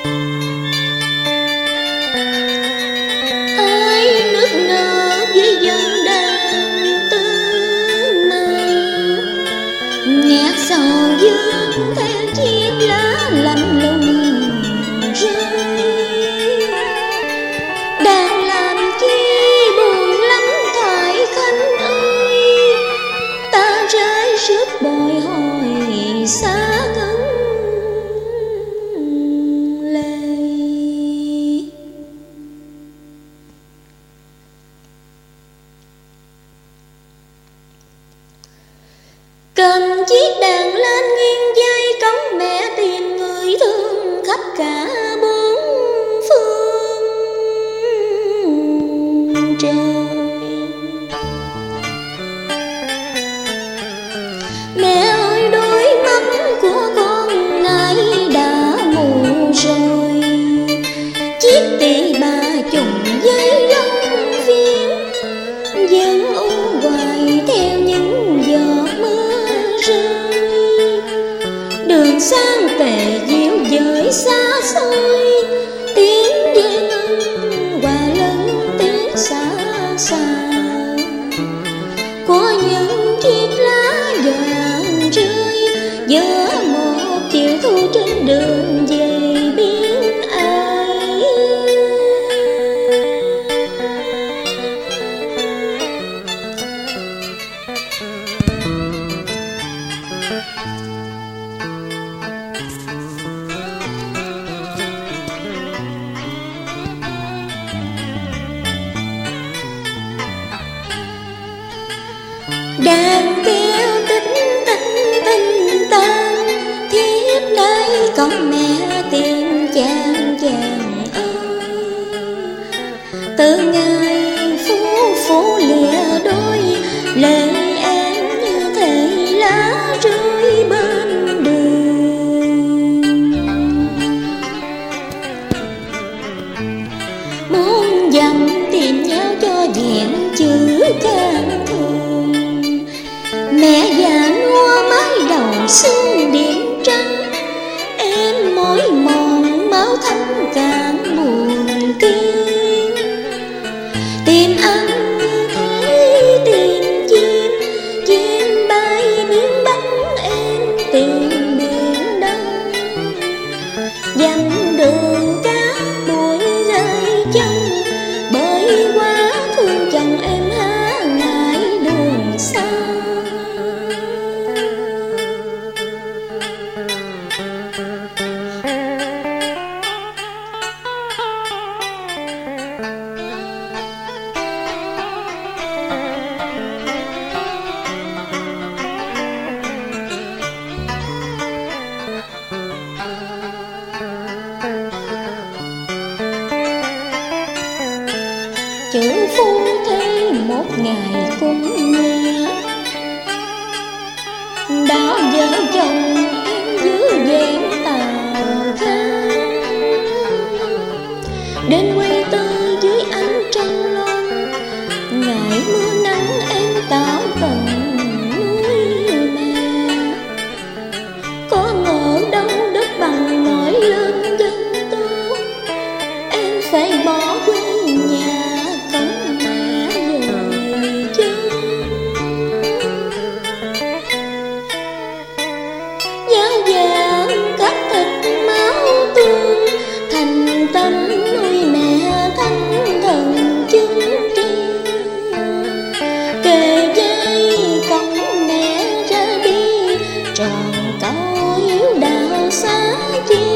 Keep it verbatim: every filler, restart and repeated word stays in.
ai nước nở với dân đàn tư mây, nhạc sầu dương theo chiếc lá lạnh lùng rơi. Đang làm chi buồn lắm thoại khanh ơi, ta rơi rước bồi hồi xa ngân lệ. Cầm chiếc đàn lên nghiêng dây cống mẹ tìm người thương khắp cả bốn phương trời. Mẹ ơi đôi mắt của con nay đã mù rồi, chiếc tỳ bà trùng dây lông viên vẫn u hoài theo những giọt mưa rơi. Đường sang tề diệu dời xa xôi, tiếng về ngân hòa lẫn tiếng xa xa của những chiếc lá vàng rơi giữa một chiều thu trên đường về biển ai. Đàn kêu tích tích tinh tan, thiếp nay con mẹ tìm chàng chàng ơi. Từ ngày phú phú lìa đôi, lệ em như thể lá rơi bên đường. Muốn dặm tìm nhau cho vẹn chữ can thường, mẹ già nua mái đầu xinh điểm trắng, em mỏi mòn máu thấm càng buồn tiếng. Tìm anh như thế tìm chim, chim bay miếng bánh em tìm biển đông. Dặm đường cát bụi rơi chân, bởi quá thương chồng em há ngại đường xa. Chữ phu thê một ngày cũng nghe, đã vợ chồng em giữ vẹn tà khang. Đến quê tư dưới ánh trăng loan, ngày mưa nắng em tạo tận núi mẹ. Có ngờ đâu đất bằng nổi lên dân tố, em phải bỏ quê nhà cống mẹ về chân. Giáo vàng cắt thịt máu tương, thành tâm nuôi mẹ thanh thần chứng tri. Kề dây cống mẹ ra đi, tròn câu hiếu đạo xa chi.